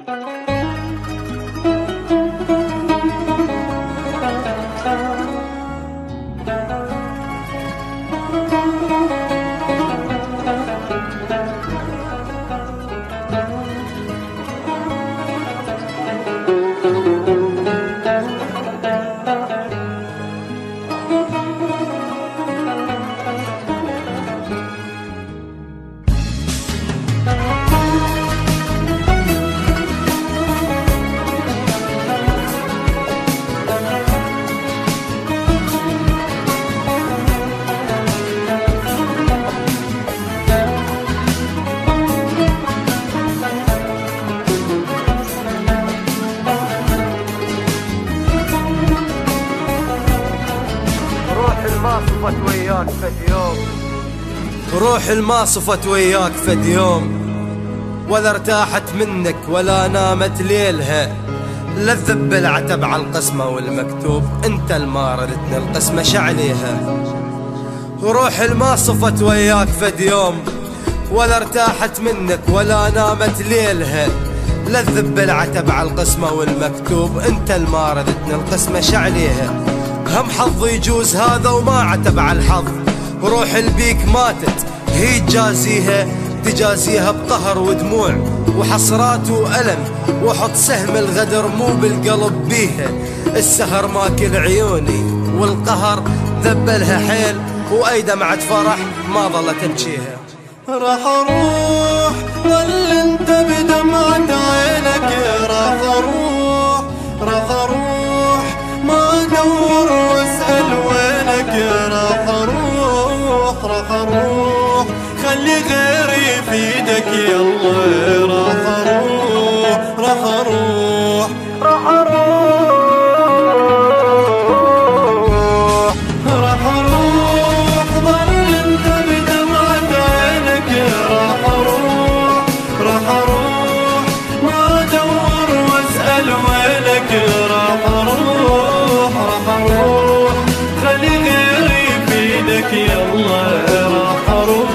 روح الما صفت وياك فد يوم ولا ارتاحت منك ولا نامت ليلها، لا تذب العتب على القسمة والمكتوب، انت الما ردتنا القسمة شعليها. روح الما صفت وياك فد يوم ولا ارتاحت منك ولا نامت ليلها، لا تذب العتب على القسمة والمكتوب، انت الما ردتنا القسمة شعليها. هم حظ يجوز هذا وما عتب على الحظ، روح البيك ماتت هي تجازيها بقهر ودموع وحسرات وألم، وحط سهم الغدر مو بالقلب بيها. السهر ماكل عيوني والقهر ذبلها حيل، واي دمعة فرح ما ظلت تبكيها. راح اروح ظل انت بدمعة عينك، راح اروح ما ادور واسأل وينك، راح اروح خلي غيري في ايدك يلا، راح اروح ظل انت بدمعة عينك، راح اروح ما ادور واسأل وينك، راح اروح خلي غيري في ايدك يلا، راح اروح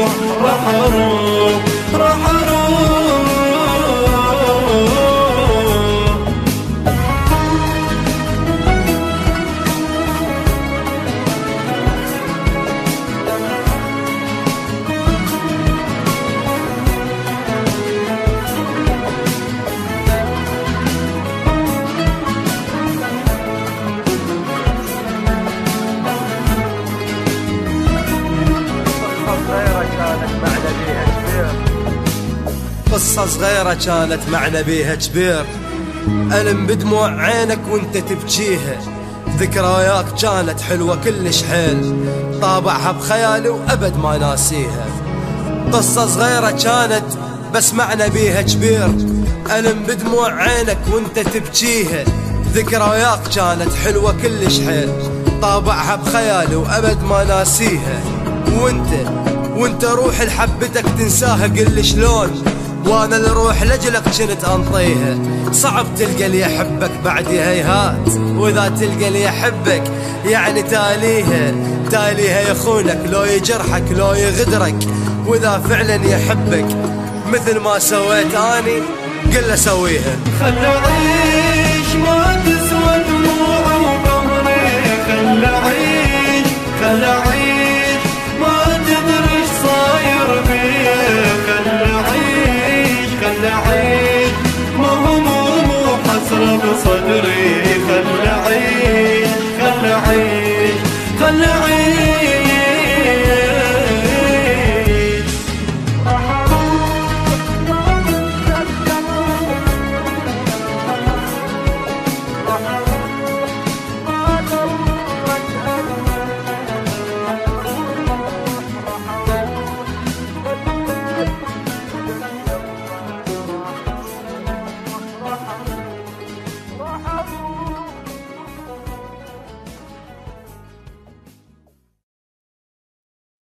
قصة صغيرة كانت معنى بيها كبير، ألم بدموع عينك وانت تبكيها، ذكرياك كانت حلوة كلش حيل، طابعها بخيالي وأبد ما ناسيها. قصة صغيرة كانت بس معنى بيها كبير، ألم بدموع عينك وانت تبكيها، ذكرياك كانت حلوة كلش حيل، طابعها بخيالي وأبد ما ناسيها. وانت روح لحبتك تنساها قل شلون، وانا اللي روح لجلك كنت انطيها. صعب تلقى اللي يحبك بعدي هيهات، واذا تلقى اللي يحبك يعني تاليها يخونك، لو يجرحك لو يغدرك، واذا فعلا يحبك مثل ما سويت اني قل له سويها. خلي